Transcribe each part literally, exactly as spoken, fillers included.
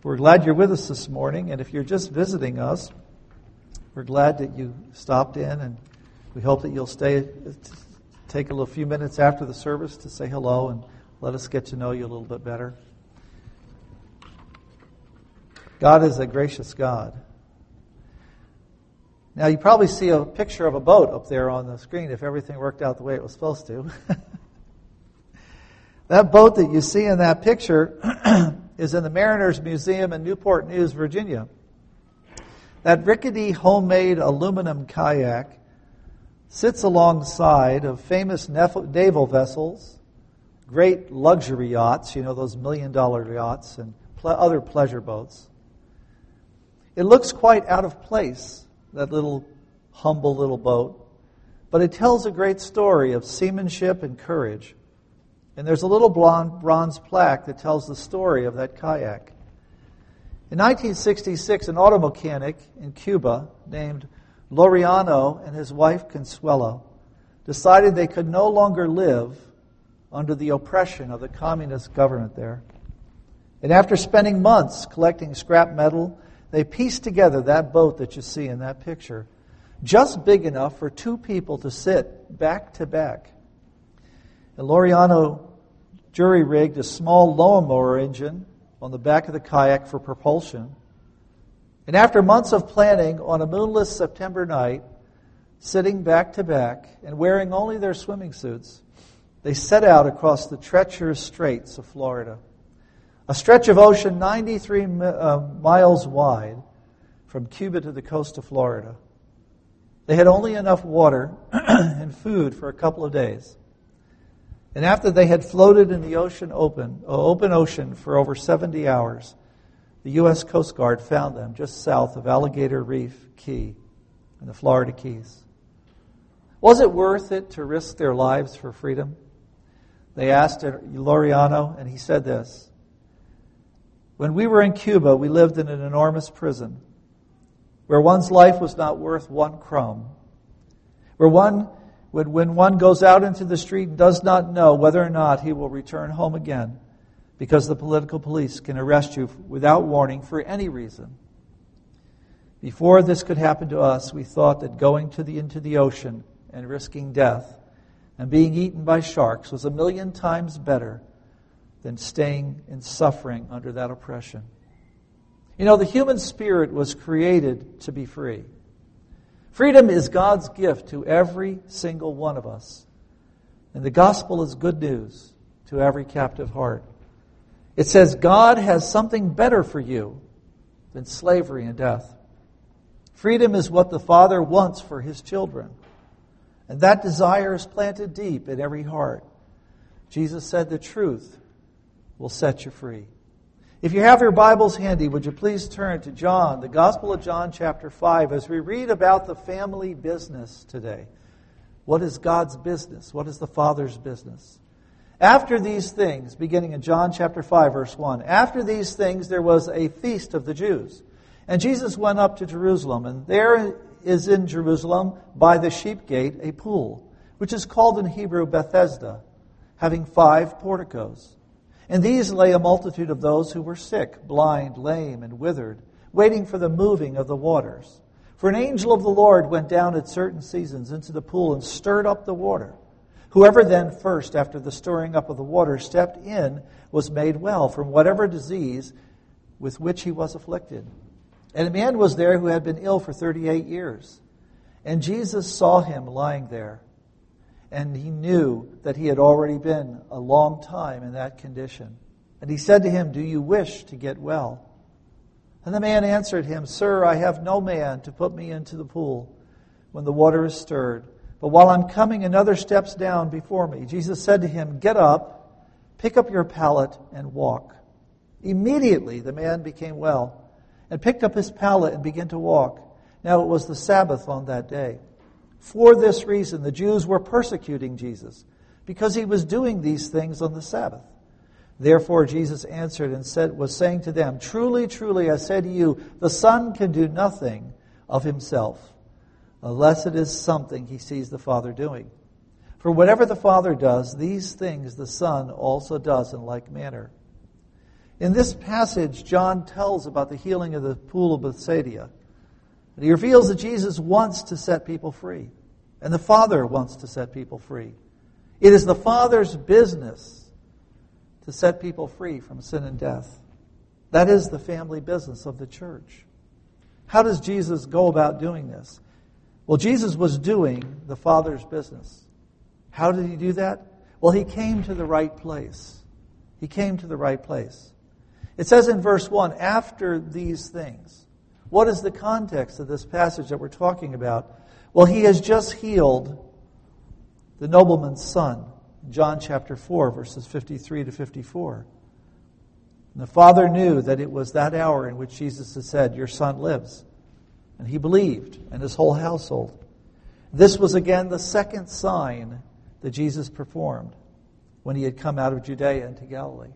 We're glad you're with us this morning, and if you're just visiting us, we're glad that you stopped in, and we hope that you'll stay, take a little few minutes after the service to say hello and let us get to know you a little bit better. God is a gracious God. Now, you probably see a picture of a boat up there on the screen if everything worked out the way it was supposed to. That boat that you see in that picture is in the Mariners Museum in Newport News, Virginia. That rickety homemade aluminum kayak sits alongside of famous naval vessels, great luxury yachts, you know, those million-dollar yachts, and ple- other pleasure boats. It looks quite out of place, that little humble little boat, but it tells a great story of seamanship and courage. And there's a little blonde bronze plaque that tells the story of that kayak. In nineteen sixty-six, an auto mechanic in Cuba named Laureano and his wife Consuelo decided they could no longer live under the oppression of the communist government there. And after spending months collecting scrap metal, they pieced together that boat that you see in that picture, just big enough for two people to sit back to back. And Laureano jury-rigged a small lawnmower engine on the back of the kayak for propulsion. And after months of planning, on a moonless September night, sitting back to back and wearing only their swimming suits, they set out across the treacherous straits of Florida, a stretch of ocean ninety-three uh, miles wide from Cuba to the coast of Florida. They had only enough water and food for a couple of days. And after they had floated in the ocean open, uh, open ocean for over seventy hours, the U S Coast Guard found them just south of Alligator Reef Key in the Florida Keys. Was it worth it to risk their lives for freedom? They asked Laureano, and he said this: "When we were in Cuba, we lived in an enormous prison where one's life was not worth one crumb, where one When, when one goes out into the street and does not know whether or not he will return home again, because the political police can arrest you without warning for any reason. Before this could happen to us, we thought that going to the into the ocean and risking death and being eaten by sharks was a million times better than staying in suffering under that oppression." You know, the human spirit was created to be free. Freedom is God's gift to every single one of us. And the gospel is good news to every captive heart. It says God has something better for you than slavery and death. Freedom is what the Father wants for His children. And that desire is planted deep in every heart. Jesus said the truth will set you free. If you have your Bibles handy, would you please turn to John, the Gospel of John chapter five, as we read about the family business today. What is God's business? What is the Father's business? After these things, beginning in John chapter five, verse one, after these things there was a feast of the Jews. And Jesus went up to Jerusalem, and there is in Jerusalem by the sheep gate a pool, which is called in Hebrew Bethesda, having five porticos. In these lay a multitude of those who were sick, blind, lame, and withered, waiting for the moving of the waters. For an angel of the Lord went down at certain seasons into the pool and stirred up the water. Whoever then first, after the stirring up of the water, stepped in, was made well from whatever disease with which he was afflicted. And a man was there who had been ill for thirty-eight years. And Jesus saw him lying there. And he knew that he had already been a long time in that condition. And he said to him, "Do you wish to get well?" And the man answered him, "Sir, I have no man to put me into the pool when the water is stirred. But while I'm coming, another steps down before me." Jesus said to him, "Get up, pick up your pallet, and walk." Immediately the man became well, and picked up his pallet and began to walk. Now it was the Sabbath on that day. For this reason, the Jews were persecuting Jesus, because he was doing these things on the Sabbath. Therefore Jesus answered and said, was saying to them, "Truly, truly, I say to you, the Son can do nothing of himself, unless it is something he sees the Father doing. For whatever the Father does, these things the Son also does in like manner. In this passage, John tells about the healing of the pool of Bethsaida. And he reveals that Jesus wants to set people free. And the Father wants to set people free. It is the Father's business to set people free from sin and death. That is the family business of the church. How does Jesus go about doing this? Well, Jesus was doing the Father's business. How did he do that? Well, he came to the right place. He came to the right place. It says in verse one, after these things. What is the context of this passage that we're talking about? Well, he has just healed the nobleman's son. John chapter four, verses fifty-three to fifty-four. And the father knew that it was that hour in which Jesus had said, your son lives. And he believed, and his whole household. This was again the second sign that Jesus performed when he had come out of Judea into Galilee.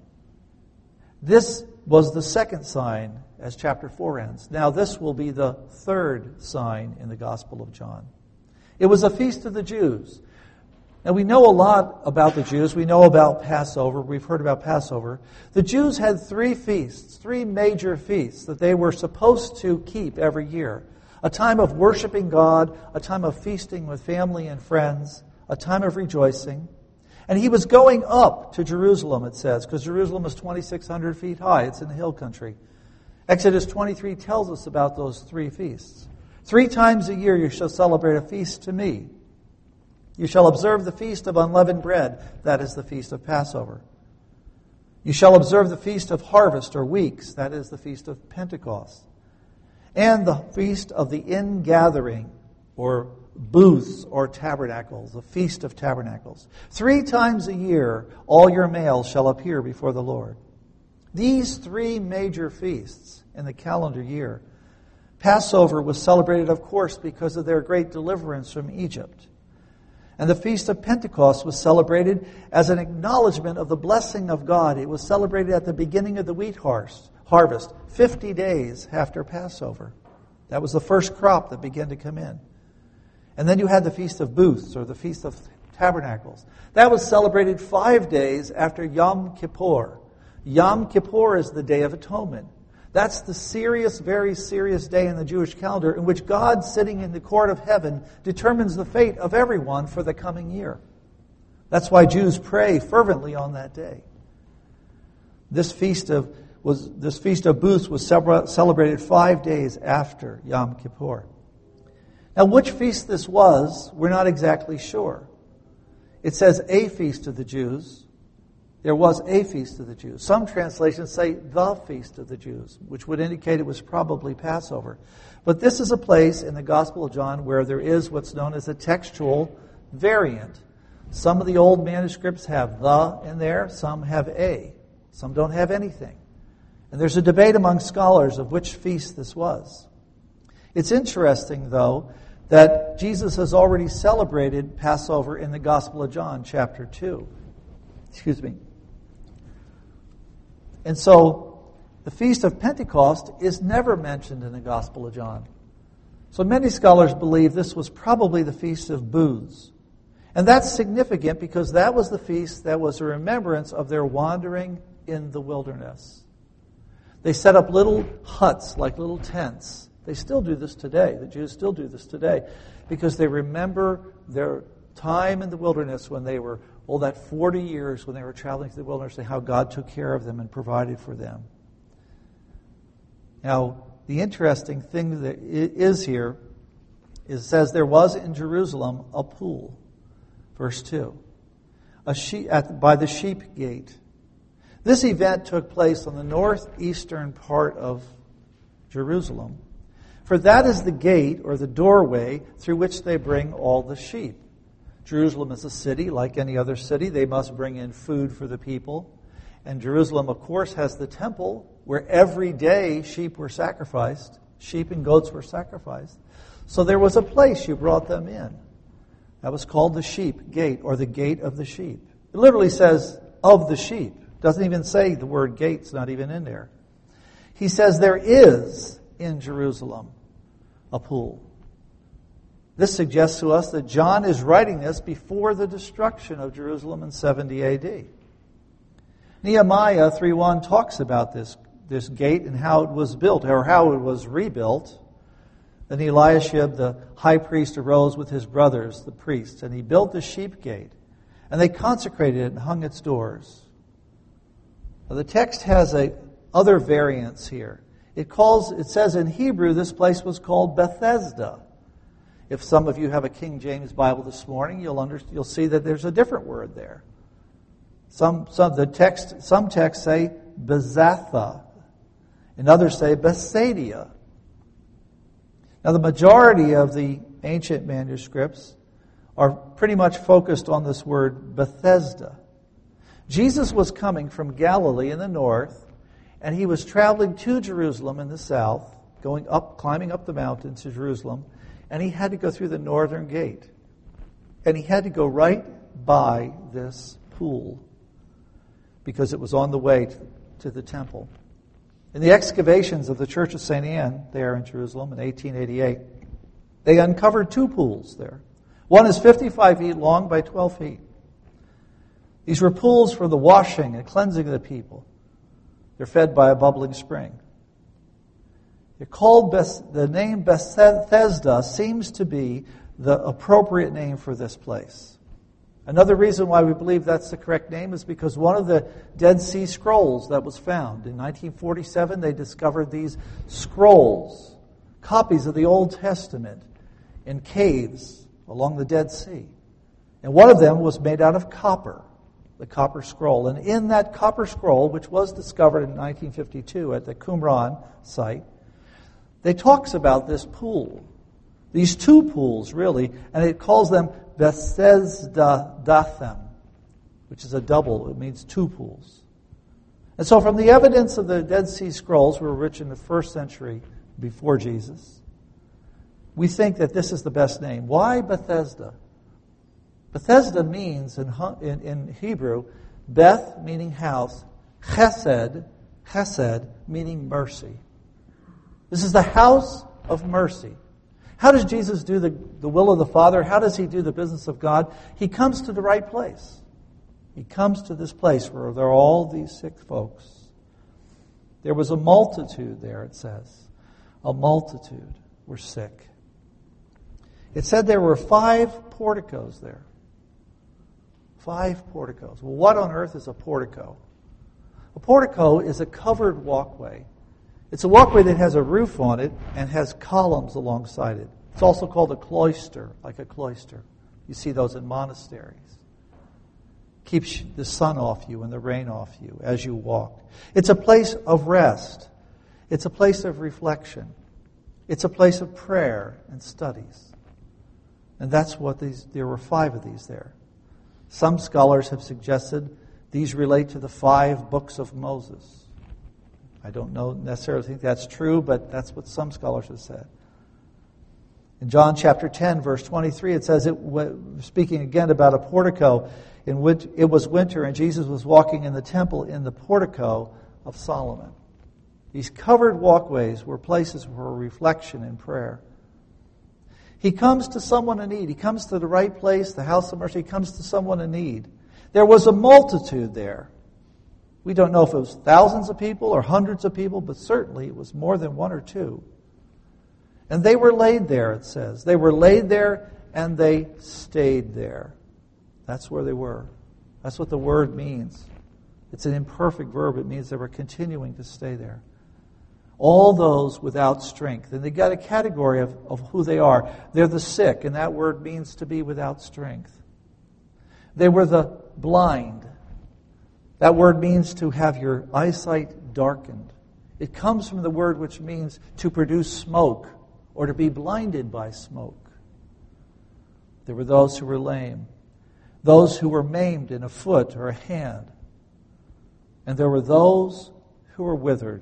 This was the second sign as chapter four ends. Now this will be the third sign in the Gospel of John. It was a feast of the Jews. Now we know a lot about the Jews. We know about Passover. We've heard about Passover. The Jews had three feasts, three major feasts that they were supposed to keep every year. A time of worshiping God, a time of feasting with family and friends, a time of rejoicing. And he was going up to Jerusalem, it says, because Jerusalem is twenty-six hundred feet high. It's in the hill country. Exodus twenty-three tells us about those three feasts. Three times a year you shall celebrate a feast to me. You shall observe the feast of unleavened bread. That is the feast of Passover. You shall observe the feast of harvest or weeks. That is the feast of Pentecost. And the feast of the ingathering or booths or tabernacles, the feast of tabernacles. Three times a year all your males shall appear before the Lord. These three major feasts in the calendar year. Passover was celebrated, of course, because of their great deliverance from Egypt. And the Feast of Pentecost was celebrated as an acknowledgement of the blessing of God. It was celebrated at the beginning of the wheat harvest, fifty days after Passover. That was the first crop that began to come in. And then you had the Feast of Booths, or the Feast of Tabernacles. That was celebrated five days after Yom Kippur. Yom Kippur is the Day of Atonement. That's the serious, very serious day in the Jewish calendar in which God, sitting in the court of heaven, determines the fate of everyone for the coming year. That's why Jews pray fervently on that day. This feast of was this feast of Booths was celebrated five days after Yom Kippur. Now, which feast this was, we're not exactly sure. It says a feast of the Jews. There was a feast of the Jews. Some translations say the feast of the Jews, which would indicate it was probably Passover. But this is a place in the Gospel of John where there is what's known as a textual variant. Some of the old manuscripts have the in there, some have a. Some don't have anything. And there's a debate among scholars of which feast this was. It's interesting, though, that Jesus has already celebrated Passover in the Gospel of John, chapter two. Excuse me. And so, the Feast of Pentecost is never mentioned in the Gospel of John. So many scholars believe this was probably the Feast of Booths. And that's significant because that was the feast that was a remembrance of their wandering in the wilderness. They set up little huts, like little tents. They still do this today. The Jews still do this today because they remember their time in the wilderness when they were, oh, that forty years when they were traveling through the wilderness and how God took care of them and provided for them. Now, the interesting thing that is here is it says there was in Jerusalem a pool. Verse two. A sheep, at, by the sheep gate. This event took place on the northeastern part of Jerusalem. For that is the gate or the doorway through which they bring all the sheep. Jerusalem is a city, like any other city. They must bring in food for the people. And Jerusalem, of course, has the temple where every day sheep were sacrificed. Sheep and goats were sacrificed. So there was a place you brought them in. That was called the sheep gate, or the gate of the sheep. It literally says, of the sheep. It doesn't even say the word gate's not even in there. He says there is in Jerusalem a pool. This suggests to us that John is writing this before the destruction of Jerusalem in seventy A D. Nehemiah three one talks about this, this gate and how it was built, or how it was rebuilt. Then Eliashib, the high priest, arose with his brothers, the priests, and he built the sheep gate. And they consecrated it and hung its doors. Now, the text has a other variants here. It calls. It says in Hebrew this place was called Bethesda. If some of you have a King James Bible this morning, you'll under, you'll see that there's a different word there. Some some the text some texts say Bezatha, and others say Bethsaida. Now, the majority of the ancient manuscripts are pretty much focused on this word Bethesda. Jesus was coming from Galilee in the north, and he was traveling to Jerusalem in the south, going up, climbing up the mountain to Jerusalem, and he had to go through the northern gate. And he had to go right by this pool because it was on the way to, to the temple. In the excavations of the Church of Saint Anne there in Jerusalem in eighteen eighty-eight, they uncovered two pools there. One is fifty-five feet long by twelve feet. These were pools for the washing and cleansing of the people. They're fed by a bubbling spring. They're called, the name Bethesda seems to be the appropriate name for this place. Another reason why we believe that's the correct name is because one of the Dead Sea Scrolls that was found in nineteen forty-seven, they discovered these scrolls, copies of the Old Testament, in caves along the Dead Sea. And one of them was made out of copper, the copper scroll. And in that copper scroll, which was discovered in nineteen fifty-two at the Qumran site, they talks about this pool. These two pools, really, and it calls them Bethesda Dathem, which is a double. It means two pools. And so from the evidence of the Dead Sea Scrolls, were rich in the first century before Jesus, we think that this is the best name. Why Bethesda? Bethesda means, in, in, in Hebrew, Beth meaning house, Chesed, Chesed meaning mercy. This is the house of mercy. How does Jesus do the, the will of the Father? How does he do the business of God? He comes to the right place. He comes to this place where there are all these sick folks. There was a multitude there, it says. A multitude were sick. It said there were five porticos there. Five porticos. Well, what on earth is a portico? A portico is a covered walkway. It's a walkway that has a roof on it and has columns alongside it. It's also called a cloister, like a cloister. You see those in monasteries. Keeps the sun off you and the rain off you as you walk. It's a place of rest. It's a place of reflection. It's a place of prayer and studies. And that's what these, there were five of these there. Some scholars have suggested these relate to the five books of Moses. I don't know necessarily think that's true, but that's what some scholars have said. In John chapter ten, verse twenty-three, it says, it, speaking again about a portico, in which it was winter and Jesus was walking in the temple in the portico of Solomon. These covered walkways were places for reflection and prayer. He comes to someone in need. He comes to the right place, the house of mercy. He comes to someone in need. There was a multitude there. We don't know if it was thousands of people or hundreds of people, but certainly it was more than one or two. And they were laid there, it says. They were laid there and they stayed there. That's where they were. That's what the word means. It's an imperfect verb. It means they were continuing to stay there. All those without strength. And they got a category of, of who they are. They're the sick, and that word means to be without strength. They were the blind. That word means to have your eyesight darkened. It comes from the word which means to produce smoke or to be blinded by smoke. There were those who were lame, those who were maimed in a foot or a hand, and there were those who were withered.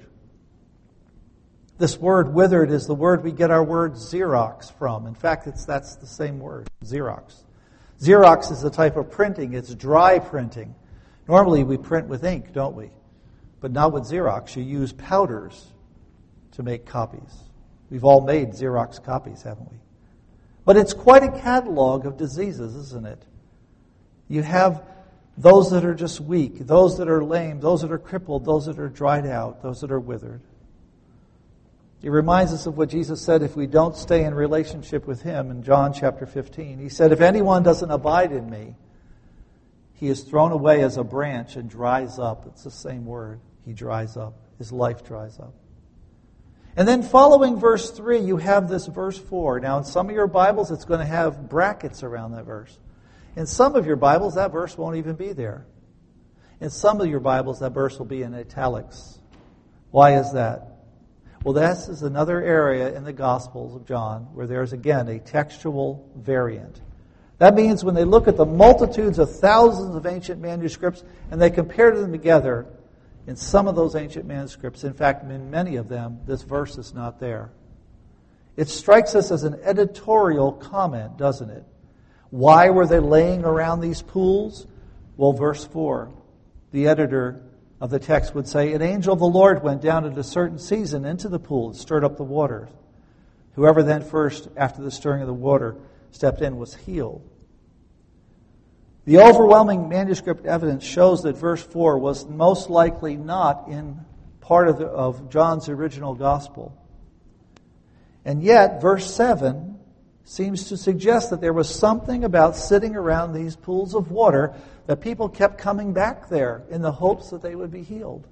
This word withered is the word we get our word Xerox from. In fact, it's that's the same word, Xerox. Xerox is a type of printing. It's dry printing. Normally we print with ink, don't we? But not with Xerox. You use powders to make copies. We've all made Xerox copies, haven't we? But it's quite a catalog of diseases, isn't it? You have those that are just weak, those that are lame, those that are crippled, those that are dried out, those that are withered. It reminds us of what Jesus said if we don't stay in relationship with Him in John chapter fifteen. He said, if anyone doesn't abide in me, he is thrown away as a branch and dries up. It's the same word. He dries up. His life dries up. And then following verse three, you have this verse four. Now in some of your Bibles, it's going to have brackets around that verse. In some of your Bibles, that verse won't even be there. In some of your Bibles, that verse will be in italics. Why is that? Well, this is another area in the Gospels of John where there's, again, a textual variant. That means when they look at the multitudes of thousands of ancient manuscripts and they compare them together, in some of those ancient manuscripts, in fact, in many of them, this verse is not there. It strikes us as an editorial comment, doesn't it? Why were they laying around these pools? Well, verse four, the editor of the text would say, an angel of the Lord went down at a certain season into the pool and stirred up the waters. Whoever then first, after the stirring of the water, stepped in was healed. The overwhelming manuscript evidence shows that verse four was most likely not in part of, the, of John's original gospel. And yet, verse seven seems to suggest that there was something about sitting around these pools of water that people kept coming back there in the hopes that they would be healed.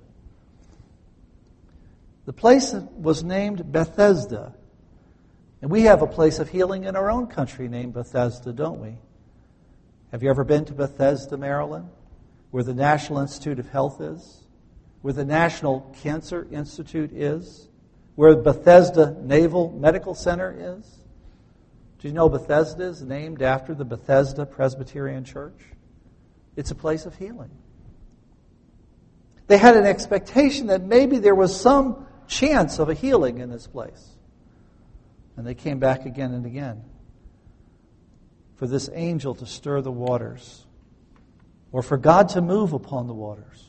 The place was named Bethesda. And we have a place of healing in our own country named Bethesda, don't we? Have you ever been to Bethesda, Maryland, where the National Institute of Health is, where the National Cancer Institute is, where Bethesda Naval Medical Center is? Do you know Bethesda is named after the Bethesda Presbyterian Church? It's a place of healing. They had an expectation that maybe there was some chance of a healing in this place. And they came back again and again for this angel to stir the waters or for God to move upon the waters.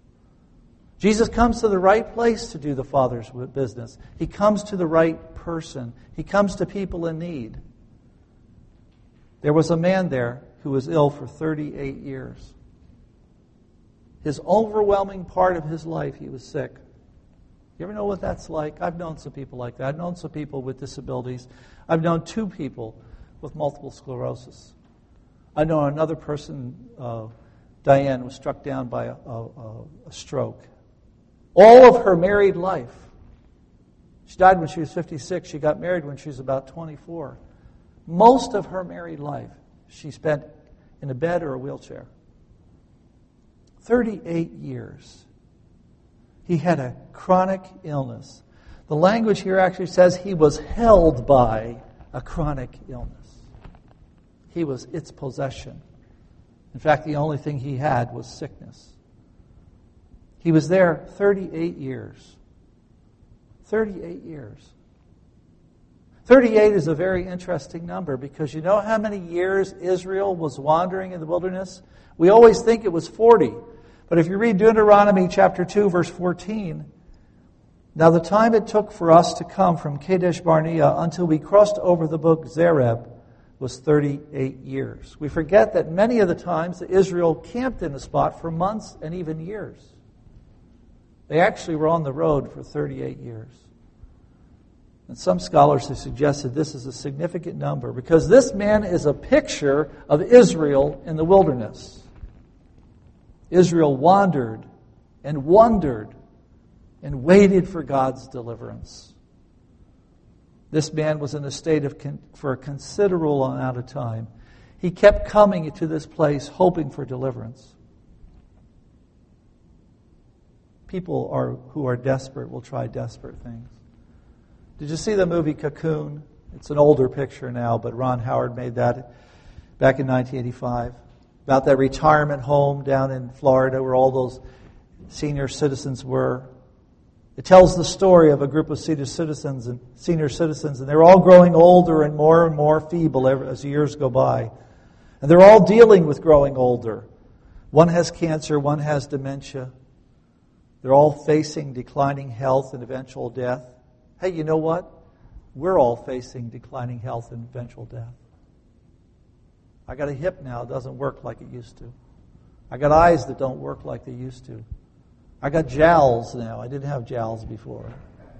Jesus comes to the right place to do the Father's business. He comes to the right person. He comes to people in need. There was a man there who was ill for thirty-eight years. His overwhelming part of his life, he was sick. You ever know what that's like? I've known some people like that. I've known some people with disabilities. I've known two people with multiple sclerosis. I know another person, uh, Diane, was struck down by a, a, a stroke. All of her married life. She died when she was fifty-six. She got married when she was about twenty-four. Most of her married life she spent in a bed or a wheelchair. thirty-eight years. He had a chronic illness. The language here actually says he was held by a chronic illness. He was its possession. In fact, the only thing he had was sickness. He was there thirty-eight years. thirty-eight years. thirty-eight is a very interesting number because you know how many years Israel was wandering in the wilderness? We always think it was forty. But if you read Deuteronomy chapter two, verse fourteen, now the time it took for us to come from Kadesh Barnea until we crossed over the brook Zareb was thirty-eight years. We forget that many of the times that Israel camped in a spot for months and even years. They actually were on the road for thirty-eight years. And some scholars have suggested this is a significant number because this man is a picture of Israel in the wilderness. Israel wandered and wondered and waited for God's deliverance. This man was in a state of con- for a considerable amount of time. He kept coming to this place hoping for deliverance. People are who are desperate will try desperate things. Did you see the movie Cocoon? It's an older picture now, but Ron Howard made that back in nineteen eighty-five. About that retirement home down in Florida where all those senior citizens were. It tells the story of a group of senior citizens and senior citizens, and they're all growing older and more and more feeble as years go by. And they're all dealing with growing older. One has cancer, one has dementia. They're all facing declining health and eventual death. Hey, you know what? We're all facing declining health and eventual death. I got a hip now. It doesn't work like it used to. I got eyes that don't work like they used to. I got jowls now. I didn't have jowls before.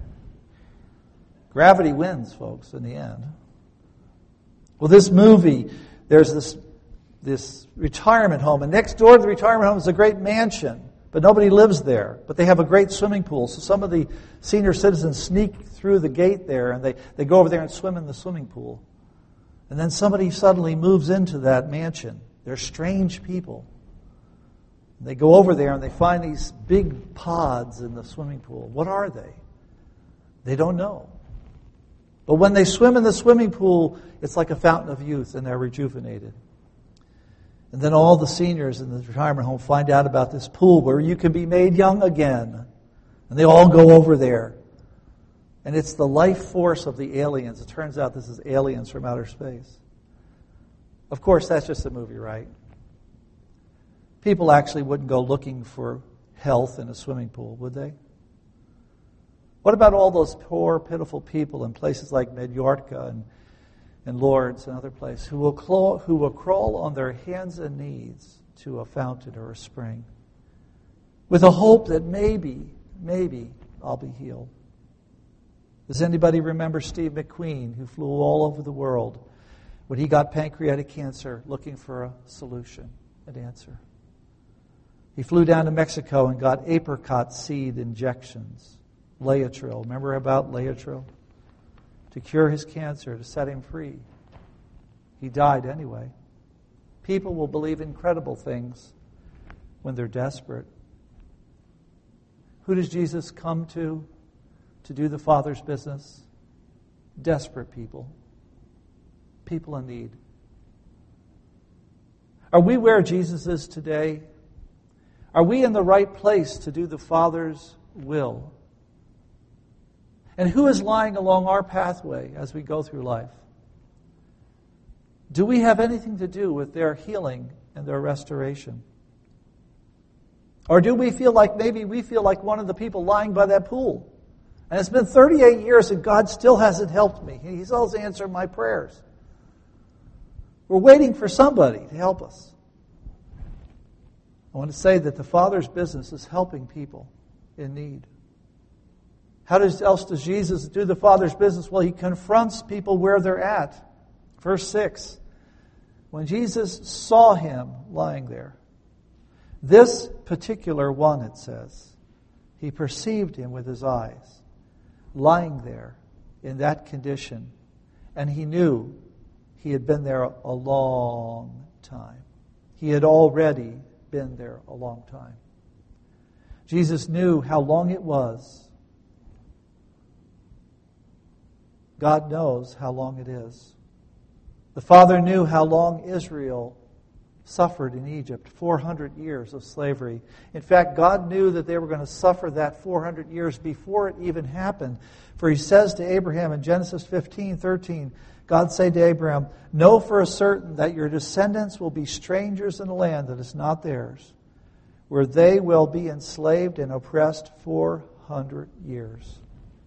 Gravity wins, folks, in the end. Well, this movie, there's this, this retirement home, and next door to the retirement home is a great mansion, but nobody lives there. But they have a great swimming pool, so some of the senior citizens sneak through the gate there, and they, they go over there and swim in the swimming pool. And then somebody suddenly moves into that mansion. They're strange people. They go over there and they find these big pods in the swimming pool. What are they? They don't know. But when they swim in the swimming pool, it's like a fountain of youth and they're rejuvenated. And then all the seniors in the retirement home find out about this pool where you can be made young again. And they all go over there. And it's the life force of the aliens. It turns out this is aliens from outer space. Of course, that's just a movie, right? People actually wouldn't go looking for health in a swimming pool, would they? What about all those poor, pitiful people in places like Mallorca and, and Lourdes and other places who will, claw, who will crawl on their hands and knees to a fountain or a spring with a hope that maybe, maybe I'll be healed? Does anybody remember Steve McQueen, who flew all over the world when he got pancreatic cancer looking for a solution, an answer? He flew down to Mexico and got apricot seed injections, Laetrile. Remember about Laetrile? To cure his cancer, to set him free. He died anyway. People will believe incredible things when they're desperate. Who does Jesus come to to do the Father's business? Desperate people. People in need. Are we where Jesus is today? Are we in the right place to do the Father's will? And who is lying along our pathway as we go through life? Do we have anything to do with their healing and their restoration? Or do we feel like maybe we feel like one of the people lying by that pool? And it's been thirty-eight years and God still hasn't helped me. He's always answering my prayers. We're waiting for somebody to help us. I want to say that the Father's business is helping people in need. How does, else does Jesus do the Father's business? Well, He confronts people where they're at. Verse six, when Jesus saw him lying there, this particular one, it says, He perceived him with His eyes, lying there in that condition, and He knew he had been there a long time. He had already been there a long time. Jesus knew how long it was. God knows how long it is. The Father knew how long Israel suffered in Egypt, four hundred years of slavery. In fact, God knew that they were going to suffer that four hundred years before it even happened. For He says to Abraham in Genesis fifteen thirteen, God said to Abraham, "Know for a certain that your descendants will be strangers in a land that is not theirs, where they will be enslaved and oppressed four hundred years."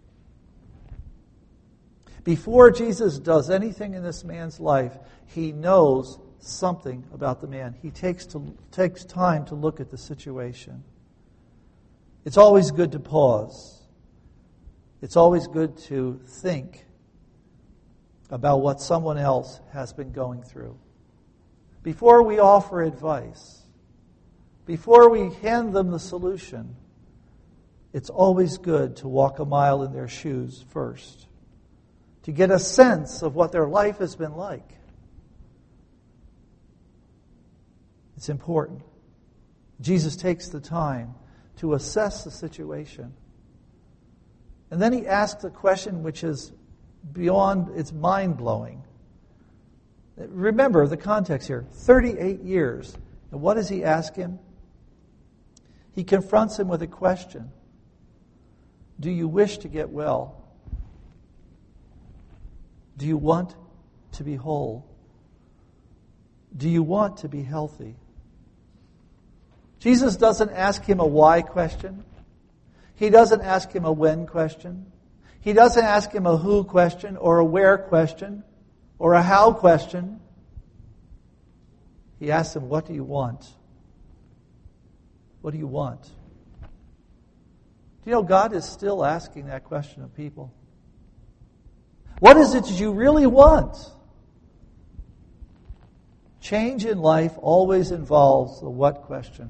Before Jesus does anything in this man's life, He knows something about the man. He takes to, takes time to look at the situation. It's always good to pause. It's always good to think about what someone else has been going through. Before we offer advice, before we hand them the solution, it's always good to walk a mile in their shoes first, to get a sense of what their life has been like. It's important. Jesus takes the time to assess the situation. And then He asks a question which is beyond, it's mind-blowing. Remember the context here. thirty-eight years. And what does He ask him? He confronts him with a question. Do you wish to get well? Do you want to be whole? Do you want to be healthy? Jesus doesn't ask him a why question. He doesn't ask him a when question. He doesn't ask him a who question or a where question or a how question. He asks him, what do you want? What do you want? Do you know God is still asking that question of people? What is it that you really want? Change in life always involves the what question.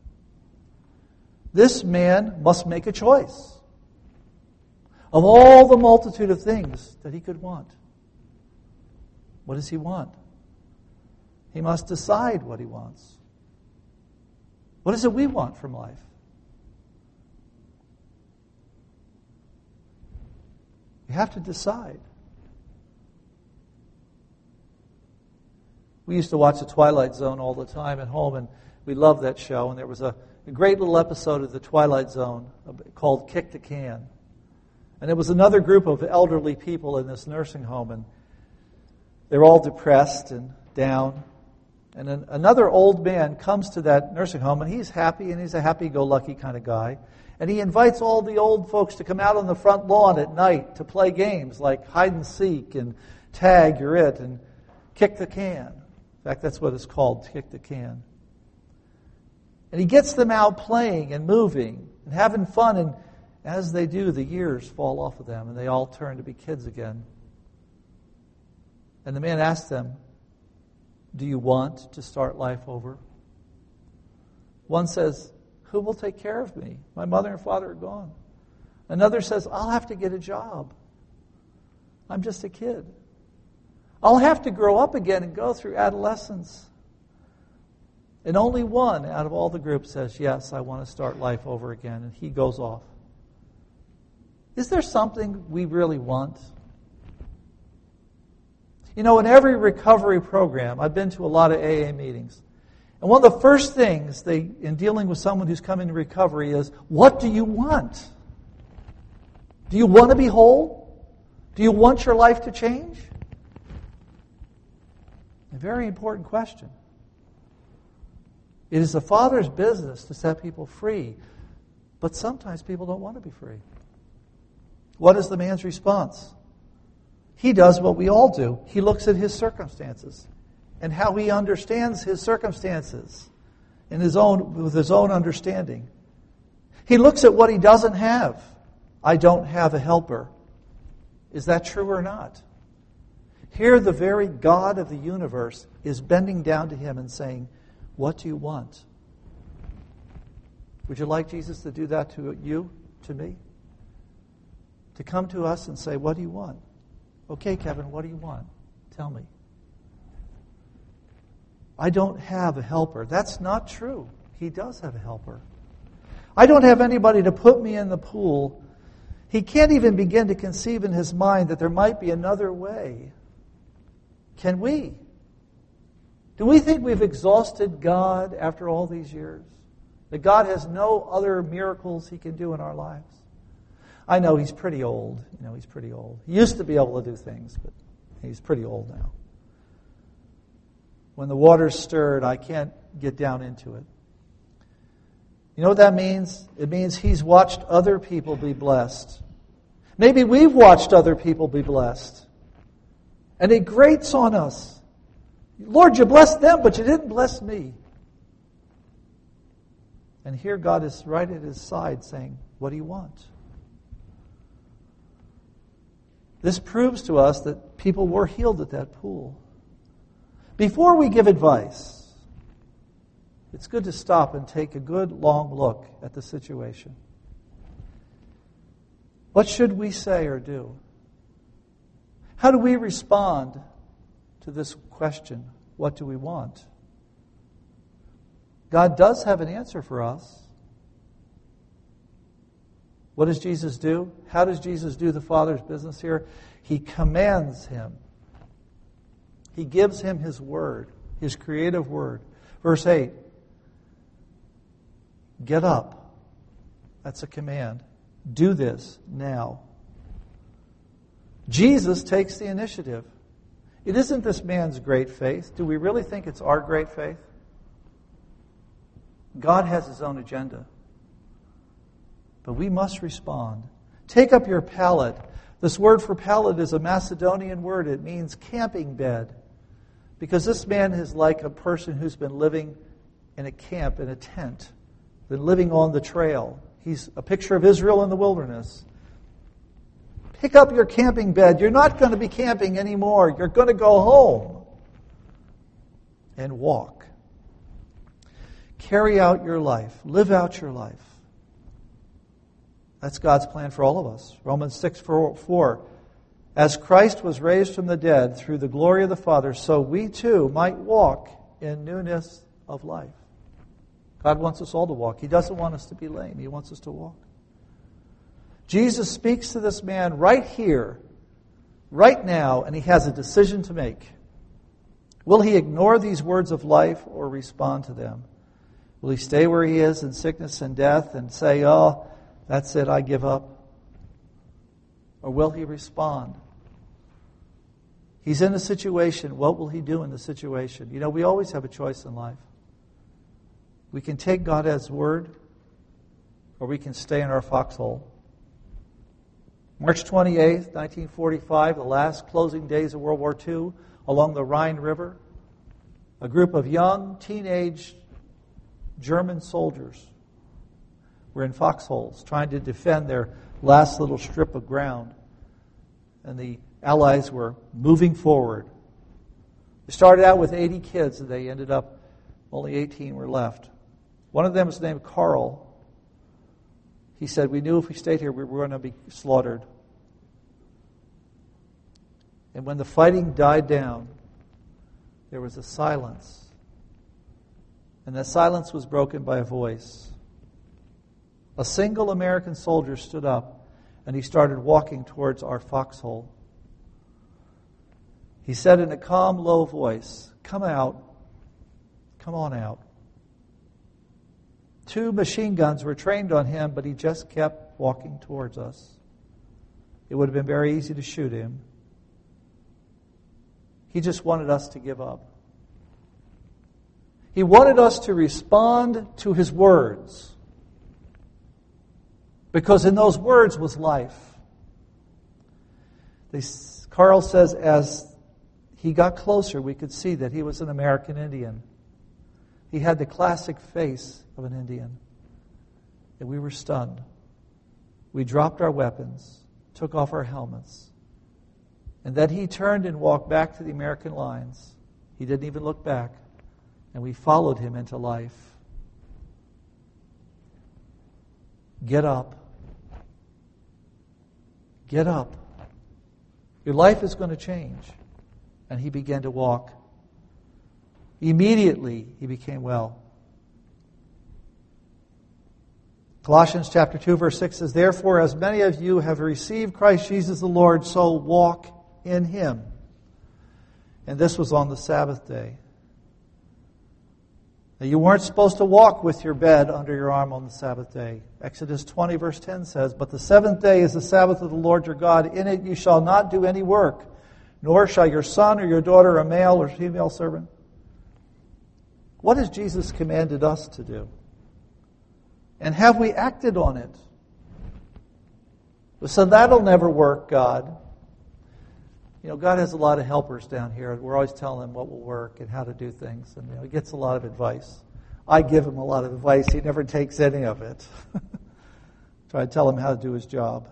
This man must make a choice of all the multitude of things that he could want. What does he want? He must decide what he wants. What is it we want from life? You have to decide. We used to watch The Twilight Zone all the time at home, and we loved that show. And there was a, a great little episode of The Twilight Zone called Kick the Can. And there was another group of elderly people in this nursing home, and they're all depressed and down. And then another old man comes to that nursing home, and he's happy, and he's a happy-go-lucky kind of guy. And he invites all the old folks to come out on the front lawn at night to play games like hide and seek and tag, you're it, and kick the can. In fact, that's what it's called, kick the can. And he gets them out playing and moving and having fun, and as they do, the years fall off of them, and they all turn to be kids again. And the man asks them, do you want to start life over? One says, who will take care of me? My mother and father are gone. Another says, I'll have to get a job. I'm just a kid. I'll have to grow up again and go through adolescence. And only one out of all the group says, yes, I want to start life over again. And he goes off. Is there something we really want? You know, in every recovery program, I've been to a lot of A A meetings. And one of the first things they, in dealing with someone who's come into recovery is, what do you want? Do you want to be whole? Do you want your life to change? A very important question. It is the Father's business to set people free, but sometimes people don't want to be free. What is the man's response? He does what we all do. He looks at his circumstances and how he understands his circumstances in his own, with his own understanding. He looks at what he doesn't have. I don't have a helper. Is that true or not? Here, the very God of the universe is bending down to him and saying, what do you want? Would you like Jesus to do that to you, to me? To come to us and say, what do you want? Okay, Kevin, what do you want? Tell me. I don't have a helper. That's not true. He does have a helper. I don't have anybody to put me in the pool. He can't even begin to conceive in his mind that there might be another way. Can we? Do we think we've exhausted God after all these years? That God has no other miracles he can do in our lives? I know he's pretty old. You know, he's pretty old. He used to be able to do things, but he's pretty old now. When the water's stirred, I can't get down into it. You know what that means? It means he's watched other people be blessed. Maybe we've watched other people be blessed. And it grates on us. Lord, you blessed them, but you didn't bless me. And here God is right at his side saying, what do you want? This proves to us that people were healed at that pool. Before we give advice, it's good to stop and take a good long look at the situation. What should we say or do? How do we respond to this question, what do we want? God does have an answer for us. What does Jesus do? How does Jesus do the Father's business here? He commands him. He gives him his word, his creative word. Verse eight, get up. That's a command. Do this now. Jesus takes the initiative. It isn't this man's great faith. Do we really think it's our great faith? God has his own agenda. But we must respond. Take up your pallet. This word for pallet is a Macedonian word. It means camping bed. Because this man is like a person who's been living in a camp, in a tent, than living on the trail. He's a picture of Israel in the wilderness. Pick up your camping bed. You're not going to be camping anymore. You're going to go home and walk. Carry out your life. Live out your life. That's God's plan for all of us. Romans six four. As Christ was raised from the dead through the glory of the Father, so we too might walk in newness of life. God wants us all to walk. He doesn't want us to be lame. He wants us to walk. Jesus speaks to this man right here, right now, and he has a decision to make. Will he ignore these words of life or respond to them? Will he stay where he is in sickness and death and say, oh, that's it, I give up? Or will he respond? He's in a situation. What will he do in the situation? You know, we always have a choice in life. We can take God as word, or we can stay in our foxhole. March twenty-eighth, nineteen forty-five, the last closing days of World War Two, along the Rhine River, a group of young, teenage German soldiers were in foxholes trying to defend their last little strip of ground. And the Allies were moving forward. They started out with eighty kids, and they ended up, only eighteen were left. One of them was named Carl. He said, we knew if we stayed here, we were going to be slaughtered. And when the fighting died down, there was a silence. And that silence was broken by a voice. A single American soldier stood up, and he started walking towards our foxhole. He said in a calm, low voice, come out. Come on out. Two machine guns were trained on him, but he just kept walking towards us. It would have been very easy to shoot him. He just wanted us to give up. He wanted us to respond to his words, because in those words was life. They, Carl says, as he got closer, we could see that he was an American Indian. He had the classic face of an Indian. And we were stunned. We dropped our weapons, took off our helmets. And then he turned and walked back to the American lines. He didn't even look back. And we followed him into life. Get up. Get up. Your life is going to change. And he began to walk. Immediately, he became well. Colossians chapter two, verse six says, therefore, as many of you have received Christ Jesus the Lord, so walk in him. And this was on the Sabbath day. Now, you weren't supposed to walk with your bed under your arm on the Sabbath day. Exodus twenty, verse ten says, but the seventh day is the Sabbath of the Lord your God. In it you shall not do any work, nor shall your son or your daughter, a male or female servant. What has Jesus commanded us to do? And have we acted on it? So that'll never work, God. You know, God has a lot of helpers down here. We're always telling him what will work and how to do things. And you know, he gets a lot of advice. I give him a lot of advice. He never takes any of it. Try to tell him how to do his job.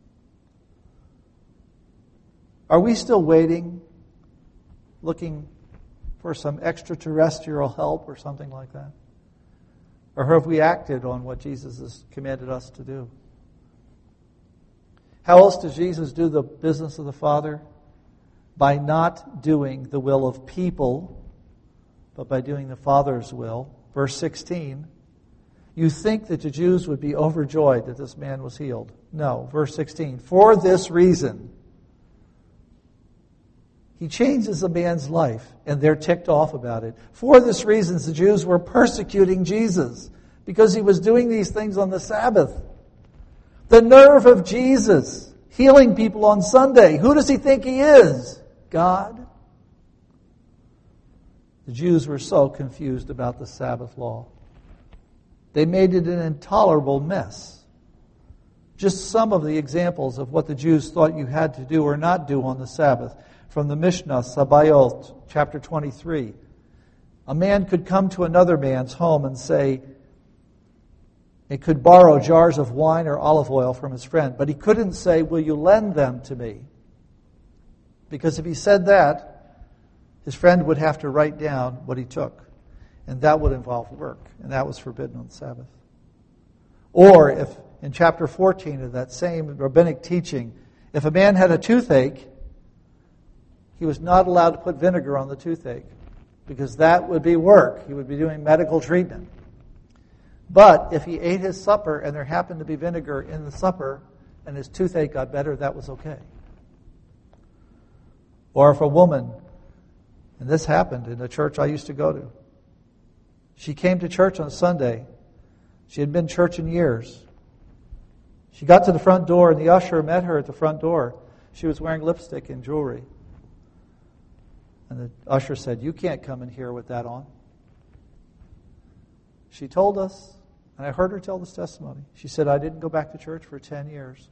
Are we still waiting, looking for some extraterrestrial help or something like that? Or have we acted on what Jesus has commanded us to do? How else does Jesus do the business of the Father? By not doing the will of people, but by doing the Father's will. Verse sixteen, you think that the Jews would be overjoyed that this man was healed. No, verse sixteen, for this reason. He changes a man's life, and they're ticked off about it. For this reason, the Jews were persecuting Jesus, because he was doing these things on the Sabbath. The nerve of Jesus, healing people on Sunday. Who does he think he is? God? The Jews were so confused about the Sabbath law. They made it an intolerable mess. Just some of the examples of what the Jews thought you had to do or not do on the Sabbath. From the Mishnah, Sabayot, chapter twenty-three. A man could come to another man's home and say, He could borrow jars of wine or olive oil from his friend, but he couldn't say, will you lend them to me? Because if he said that, his friend would have to write down what he took, and that would involve work, and that was forbidden on the Sabbath. Or if in chapter fourteen of that same rabbinic teaching, if a man had a toothache, he was not allowed to put vinegar on the toothache, because that would be work. He would be doing medical treatment. But if he ate his supper and there happened to be vinegar in the supper and his toothache got better, that was okay. Or if a woman, and this happened in the church I used to go to, she came to church on Sunday. She had been in church in years. She got to the front door and the usher met her at the front door. She was wearing lipstick and jewelry. And the usher said, you can't come in here with that on. She told us, and I heard her tell this testimony. She said, I didn't go back to church for ten years.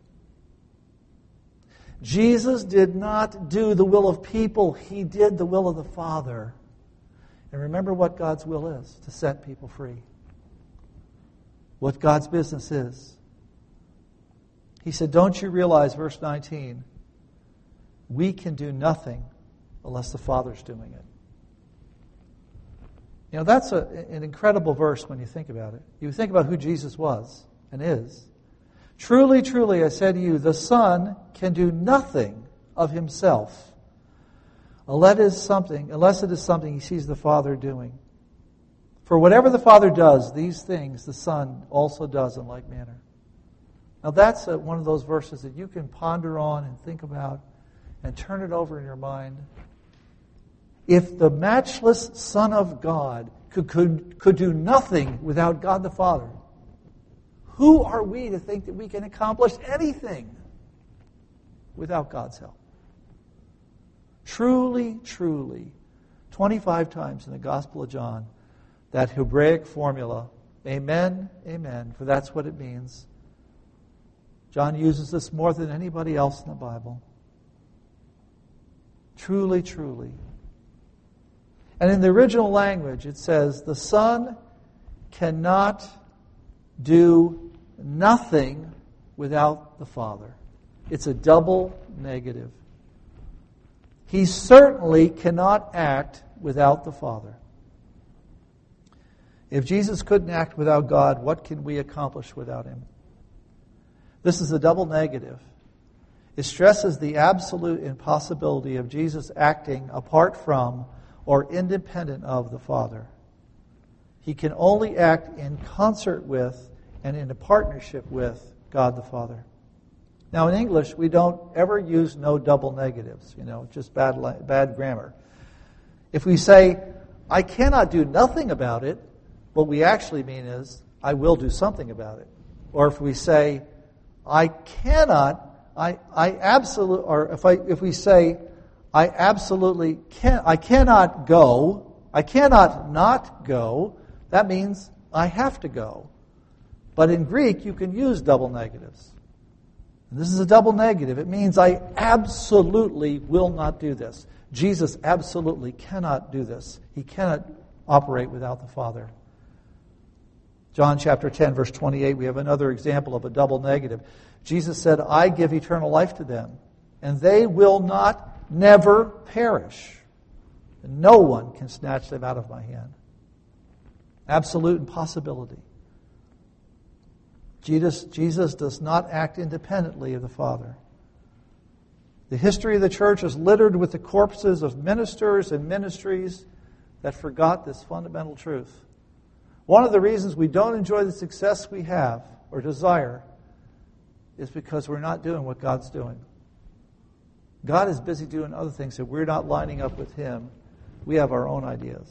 Jesus did not do the will of people. He did the will of the Father. And remember what God's will is, to set people free. What God's business is. He said, don't you realize, verse nineteen, we can do nothing unless the Father's doing it. You know, that's a, an incredible verse when you think about it. You think about who Jesus was and is. Truly, truly, I say to you, the Son can do nothing of himself unless it is something, unless it is something he sees the Father doing. For whatever the Father does, these things the Son also does in like manner. Now that's a, one of those verses that you can ponder on and think about and turn it over in your mind. If the matchless Son of God could, could, could do nothing without God the Father, who are we to think that we can accomplish anything without God's help? Truly, truly, twenty-five times in the Gospel of John, that Hebraic formula, amen, amen, for that's what it means. John uses this more than anybody else in the Bible. Truly, truly. And in the original language, it says, the Son cannot do nothing without the Father. It's a double negative. He certainly cannot act without the Father. If Jesus couldn't act without God, what can we accomplish without Him? This is a double negative. It stresses the absolute impossibility of Jesus acting apart from or independent of the Father. He can only act in concert with and in a partnership with God the Father. Now in English, we don't ever use no double negatives, you know, just bad, bad grammar. If we say, I cannot do nothing about it, what we actually mean is, I will do something about it. Or if we say, I cannot, I, I absolutely, or if I, if we say, I absolutely can I cannot go, I cannot not go, that means I have to go. But in Greek, you can use double negatives. And this is a double negative. It means I absolutely will not do this. Jesus absolutely cannot do this. He cannot operate without the Father. John chapter ten, verse twenty-eight, we have another example of a double negative. Jesus said, I give eternal life to them, and they will not never perish. And no one can snatch them out of my hand. Absolute impossibility. Jesus, Jesus does not act independently of the Father. The history of the church is littered with the corpses of ministers and ministries that forgot this fundamental truth. One of the reasons we don't enjoy the success we have or desire is because we're not doing what God's doing. God is busy doing other things, and we're not lining up with Him. We have our own ideas.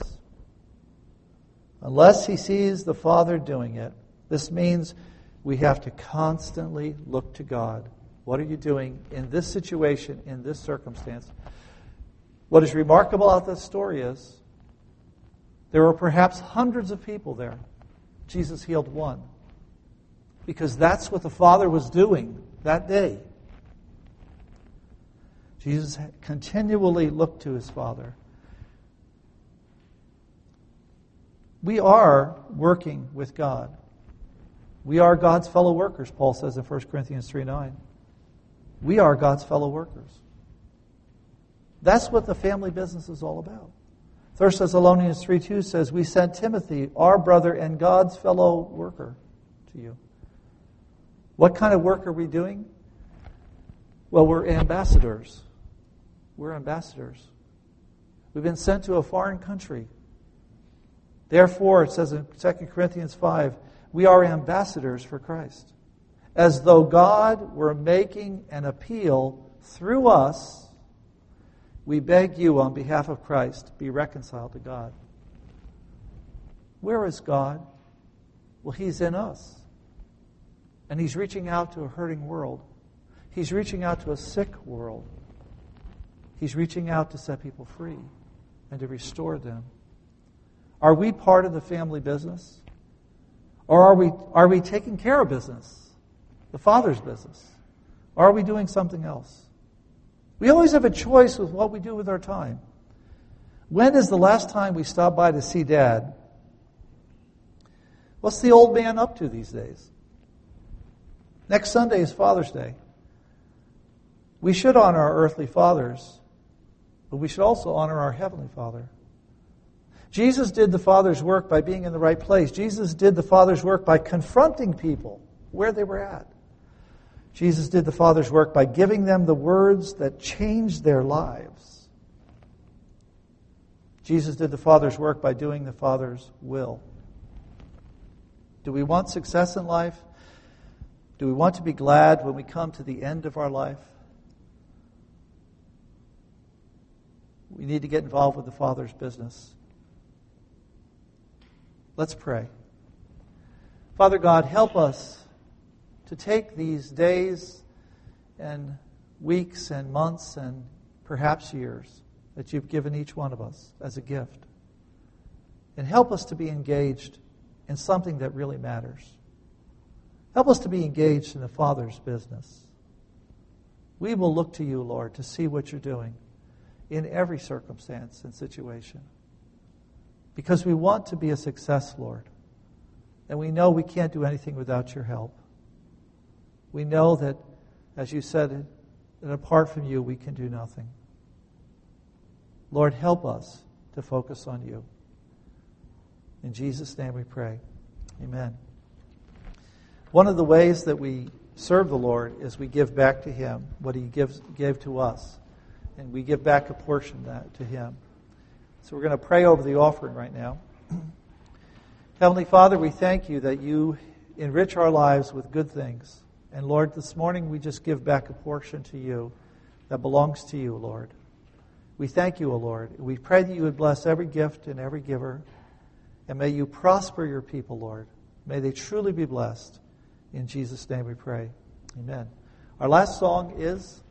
Unless He sees the Father doing it, this means we have to constantly look to God. What are you doing in this situation, in this circumstance? What is remarkable about this story is there were perhaps hundreds of people there. Jesus healed one. Because that's what the Father was doing that day. Jesus continually looked to His Father. We are working with God. We are God's fellow workers, Paul says in First Corinthians three nine. We are God's fellow workers. That's what the family business is all about. First Thessalonians three two says, we sent Timothy, our brother and God's fellow worker, to you. What kind of work are we doing? Well, we're ambassadors. We're ambassadors. We've been sent to a foreign country. Therefore, it says in Second Corinthians five, we are ambassadors for Christ. As though God were making an appeal through us, we beg you on behalf of Christ, be reconciled to God. Where is God? Well, He's in us. And He's reaching out to a hurting world. He's reaching out to a sick world. He's reaching out to set people free and to restore them. Are we part of the family business? Or are we, are we taking care of business? The Father's business? Or are we doing something else? We always have a choice with what we do with our time. When is the last time we stopped by to see Dad? What's the old man up to these days? Next Sunday is Father's Day. We should honor our earthly fathers, but we should also honor our Heavenly Father. Jesus did the Father's work by being in the right place. Jesus did the Father's work by confronting people where they were at. Jesus did the Father's work by giving them the words that changed their lives. Jesus did the Father's work by doing the Father's will. Do we want success in life? Do we want to be glad when we come to the end of our life? We need to get involved with the Father's business. Let's pray. Father God, help us to take these days and weeks and months and perhaps years that you've given each one of us as a gift. And help us to be engaged in something that really matters. Help us to be engaged in the Father's business. We will look to you, Lord, to see what you're doing in every circumstance and situation. Because we want to be a success, Lord. And we know we can't do anything without your help. We know that, as you said, that apart from you, we can do nothing. Lord, help us to focus on you. In Jesus' name we pray. Amen. One of the ways that we serve the Lord is we give back to Him what He gives gave to us. And we give back a portion of that to Him. So we're going to pray over the offering right now. Heavenly Father, we thank you that you enrich our lives with good things. And Lord, this morning we just give back a portion to you that belongs to you, Lord. We thank you, O Lord. We pray that you would bless every gift and every giver. And may you prosper your people, Lord. May they truly be blessed. In Jesus' name we pray. Amen. Our last song is